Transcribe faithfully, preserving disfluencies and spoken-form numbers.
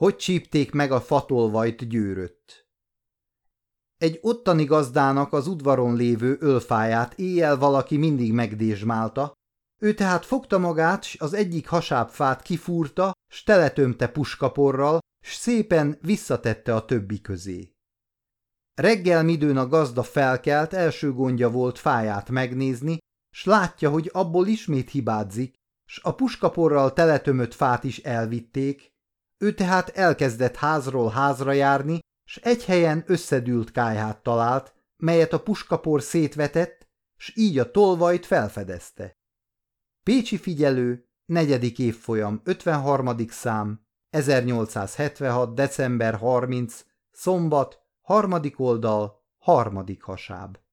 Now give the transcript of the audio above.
hogy csípték meg a fatolvajt győrött. Egy ottani gazdának az udvaron lévő ölfáját éjjel valaki mindig megdésmálta, ő tehát fogta magát, s az egyik hasábfát kifúrta, s teletömte puskaporral, s szépen visszatette a többi közé. Reggel midőn a gazda felkelt, első gondja volt fáját megnézni, s látja, hogy abból ismét hibázik, s a puskaporral teletömött fát is elvitték, ő tehát elkezdett házról házra járni, s egy helyen összedült kályhát talált, melyet a puskapor szétvetett, s így a tolvajt felfedezte. Pécsi Figyelő, negyedik évfolyam, ötvenharmadik szám, ezernyolcszázhetvenhat. december harmincadika. Szombat, harmadik oldal, harmadik hasáb.